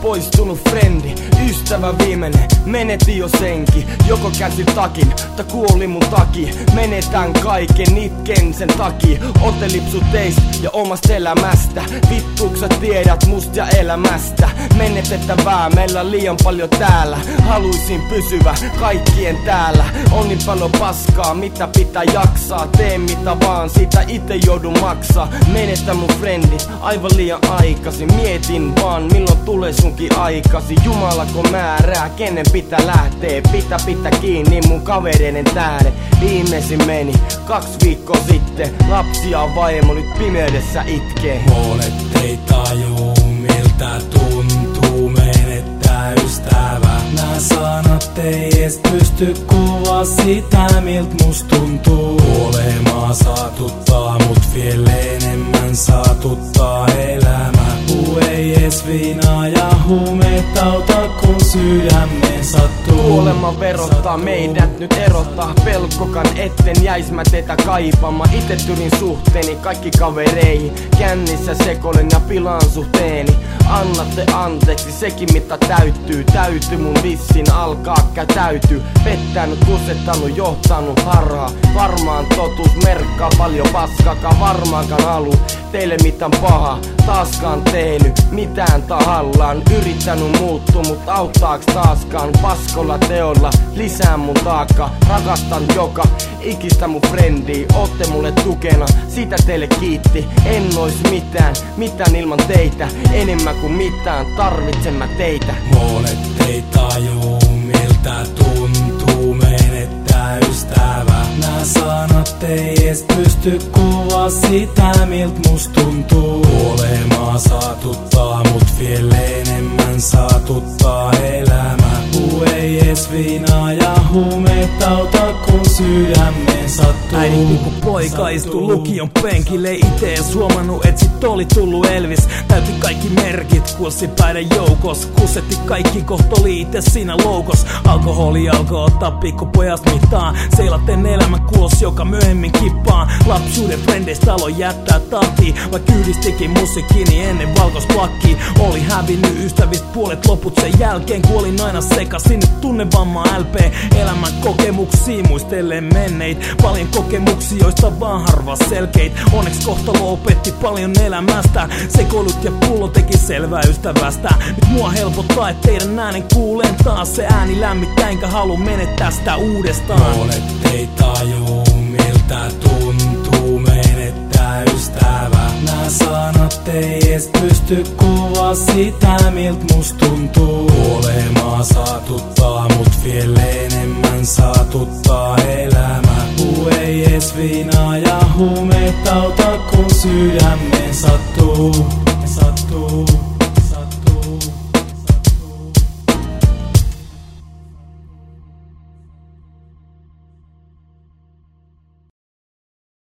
poistunut frendi, ystävä viimeinen, menetin jo senkin. Joko käsi takin, tai kuoli mun taki. Menetän kaiken, itken sen takia. Ote lipsu teistä ja omasta elämästä. Vittuuks sä tiedät musta ja elämästä? Menetettävää, meillä liian paljon täällä. Haluisin pysyvä kaikkien täällä. On niin paljon paskaa, mitä pitää jaksaa. Tee mitä vaan, siitä ite joudun maksaa. Menetän mun frendit aivan liian aikaisin. Mietin vaan, milloin tulee sunkin aikasi. Jumalako määrää, kenen pitää lähtee. Pitää kiinni mun kavereiden tähden. Viimeisin meni 2 viikkoa sitten. Lapsi ja vaimo nyt pimeydessä itkee. Monet ei tajuu miltä tuntuu menettää ystävä. Nää sanat ei ees pysty kuvaa sitä milt must tuntuu. Kuolemaa saatuttaa mut vielä enemmän saatuttaa elämä. Ei ees viinaa ja huumeita auta kun sydämeen sattuu. Kuolema verottaa meidät nyt erottaa. Pelkokan etten jäis mä teitä kaipaamaan. Ite tyrin suhteeni kaikki kavereihin. Kännissä sekoilen ja pilaan suhteeni. Annatte anteeksi sekin mitä täytyy. Täytyy mun vissin alkaa täytyy. Pettänyt, kusettanut, johtanut harhaa. Varmaan totuus merkkaa paljon paskakaan. Varmaankaan halu teille mitään pahaa. Taaskaan tehnyt mitään tahallaan. Yrittänyt muuttua mut auttaaks taaskaan. Paskolla teolla lisää mun taakka. Rakastan joka ikistä mun frendiä. Ootte mulle tukena, siitä teille kiitti. En ois mitään ilman teitä. Enemmän kuin mitään tarvitsen mä teitä. Monet ei tajuu miltä tuntuu menettää ystävä. Nää sanat ei ees pysty kuvaa sitä milt must tuntuu. Kuolemaa saatuttaa mut vielä enemmän saatuttaa elämä. Ei ees viinaa ja huumeita auta kun sydämeen sattuu. Äidin pikku poika istuu lukion penkille. Ite ees huomannut et sit oli tullu Elvis. Täytti kaikki merkit kurssipäiden joukos. Kusetti kaikki koht oli ite siinä loukos. Alkoholi alkoi ottaa pikkupojast mittaa. Seilaten elämän kulos joka myöhemmin kippaa. Lapsuuden frendeistä aloin jättää tahtiin. Vaikka yhdistikin musiikkiini ennen valkoisplakkiin. Oli hävinnyt ystävistä puolet loput sen jälkeen. Kuolin aina sekasin nyt tunnevamma LP. Elämän kokemuksia muistellen menneit. Paljon kokemuksia joista vaan harva selkeit. Onneksi kohtalo opetti paljon elämästä. Sekoilut ja pullo teki selvää ystävästä. Nyt mua helpottaa et teidän äänen kuulen taas. Se ääni lämmittää enkä halu menettää sitä uudestaan. Monet ei tajuu miltä tuntuu menettää ystävä. Nää sanat ei ees pysty kuvaa sitä milt must tuntuu. Kuolemaa saatuttaa mut vielä enemmän saatuttaa elämä. Ei ees viinaa ja huumeita auta kun sydämeen sattuu.